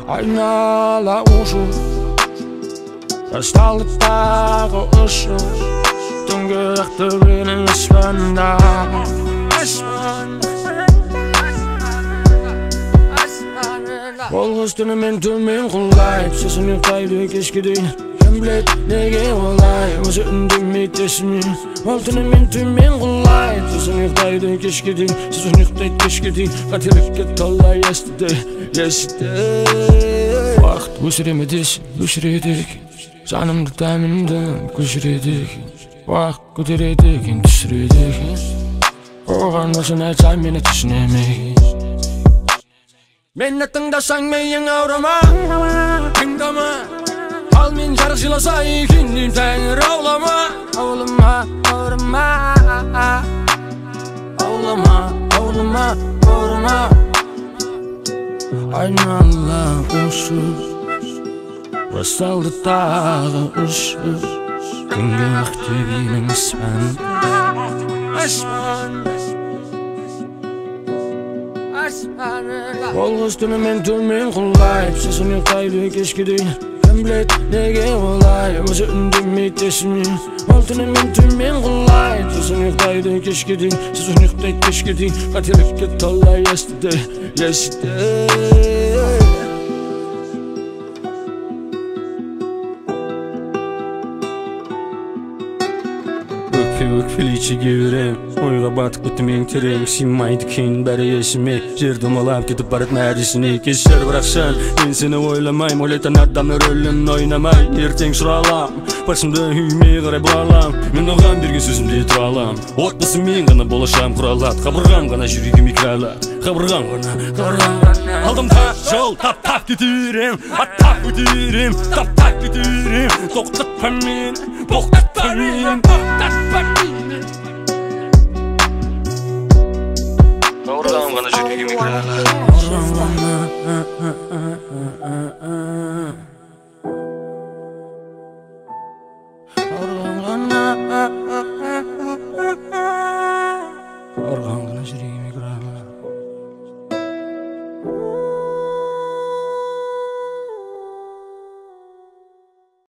Айнала ұшу Расталды тағы ұшу Түнгі ақтөбенің аспанда Ол қыз түнімен төмен құлайды Сосын ұйықтайды кешке дейін Кім білет неге олай Өзі үндемейді есімнен Ол түнімен төмен құлайды Сосын ұйықтайды кешке дейін Сосын ұйықтайды кешке дейін Қателікке талай естіді Уақыт өшіреме десін өшіреді екен Жанымды тәнімді көшіреді екен Уақыт көтереді екен түсіреді екен Оған осыны айтсам мені түсінемеген Мені тыңдасаң миың ауырма Тыңдама Ал мен жарық жыласа екеннен тәңір аулама Аулама, ауырма Аулама, аулама, ауырма Айнала ұшу Басталды тағы ұшу Күнгі ақтөбенің Ол қыз түнімен төмен құлайды Сосын ұйықтайды кешке дейін Кім білет неге олай Өзі үндемейді есімнен Ол түнімен төмен құлайды Сосын ұйықтайды кешке дейін Сосын ұйықтайды кешке дейін Қателікке талай естіді Өкпелей берем Ойға батып кеттім ең терең Сыймайды кейін бәрі есіме Жер домалап кетіп барады мәресіне Кешір бірақ сен мен сені ойламайм Ойлайтын адамның рөлін ойнамай Ертең шыралам Басымды үйме қарай бұралам Мен оған берген сөзімде тұра алам Отбасы мен ғана болашағым құралады Қабырғам ғана жүрегім екілалады Қабырғам ғана Алдымда жол таптап кетерем Аттап өтерем таптап кетерем Тоқтатпа мені тоқтатпа мені Қабырғам ғана жүрегім екілалады